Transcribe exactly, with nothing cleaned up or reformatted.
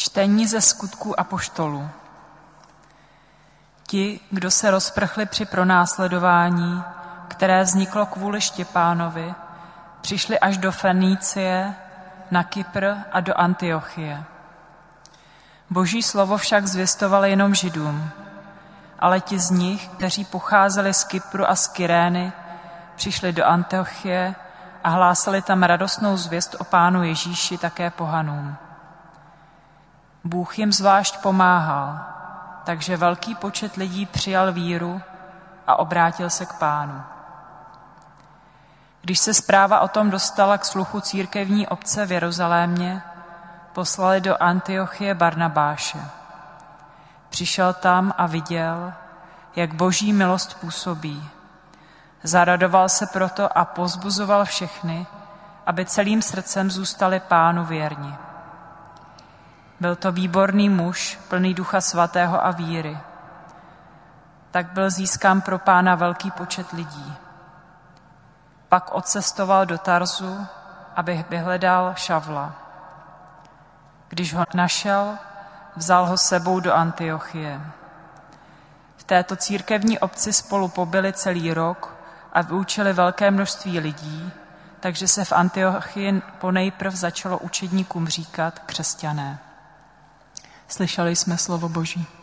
Čtení ze Skutků apoštolů. Ti, kdo se rozprchli při pronásledování, které vzniklo kvůli Štěpánovi, přišli až do Fenicie, na Kypr a do Antiochie. Boží slovo však zvěstovali jenom Židům, ale ti z nich, kteří pocházeli z Kypru a z Kyrény, přišli do Antiochie a hlásali tam radostnou zvěst o Pánu Ježíši také pohanům. Bůh jim zvlášť pomáhal, takže velký počet lidí přijal víru a obrátil se k Pánu. Když se zpráva o tom dostala k sluchu církevní obce v Jeruzalémě, poslali do Antiochie Barnabáše. Přišel tam a viděl, jak Boží milost působí. Zaradoval se proto a povzbuzoval všechny, aby celým srdcem zůstali Pánu věrni. Byl to výborný muž, plný Ducha svatého a víry. Tak byl získán pro Pána velký počet lidí. Pak odcestoval do Tarzu, aby vyhledal Šavla. Když ho našel, vzal ho sebou do Antiochie. V této církevní obci spolu pobyli celý rok a vyučili velké množství lidí, takže se v Antiochii ponejprv začalo učedníkům říkat křesťané. Slyšeli jsme slovo Boží.